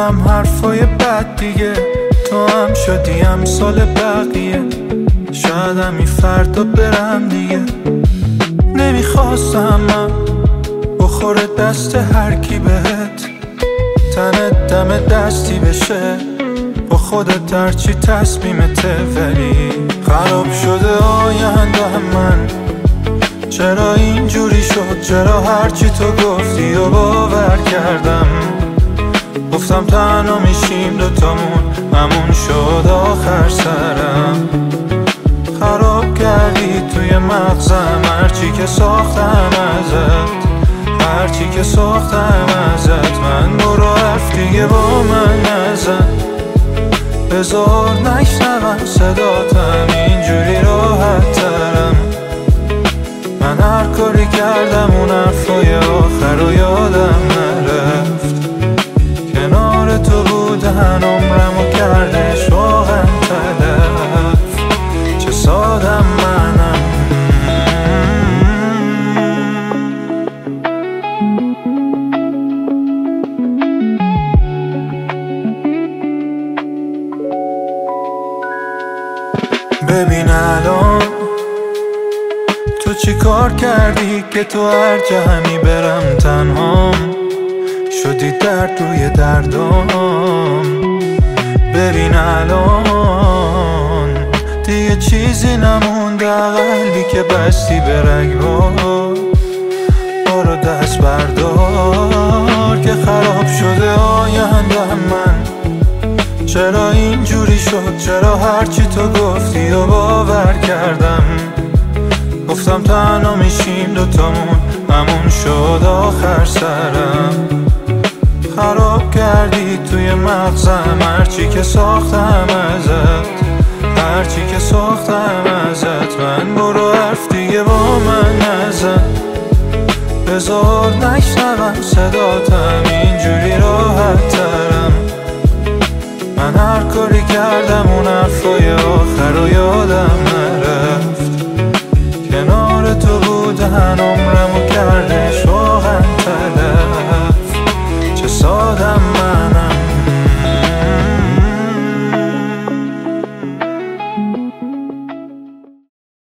میزنم حرفای بد دیگه، تو هم شدی امثال بقیه. شاید همی فردا برم دیگه. نمیخواستم من بخوره دست هر کی بهت، تنت دم دستی بشه با خودت هرچی تصمیمته. ولی خراب شده آینده من، چرا اینجوری شد؟ چرا هرچی تو گفتی و باور کردم؟ گفتم تنها میشیم دوتامون، همون شد آخر سرم. خراب کردی توی مغزم هرچی که ساختم ازت، هرچی که ساختم ازت. من برو حرف دیگه با من نزن، بذار نشنوم صداتم، اینجوری راحت ترم. من هر کاری کردم اون حرفای آخر رو یادم نرفت. کنار تو بودن عمرمو کردش واقعا تلف. چه سادم منم. ببین الان تو چی کار کردی که تو هر جا همی برم تنهام شدی درد روی دردام. ببین الان دیگه چیزی نمونده، قلبی که بستی به رگبار. برو دست بردار که خراب شده آینده من. چرا اینجوری شد؟ چرا هرچی تو گفتی و باور کردم؟ گفتم تنها میشیم دوتامون، همون شد آخر سرم. خراب کردی توی مغزم هرچی که ساختم ازت، هرچی که ساختم ازت. من برو حرف دیگه با من نزن، بذار نشنوم صداتم، اینجوری راحت ترم. من هر کاری کردم اون حرفای آخر رو یادم نرفت. کنار تو بودن عمرم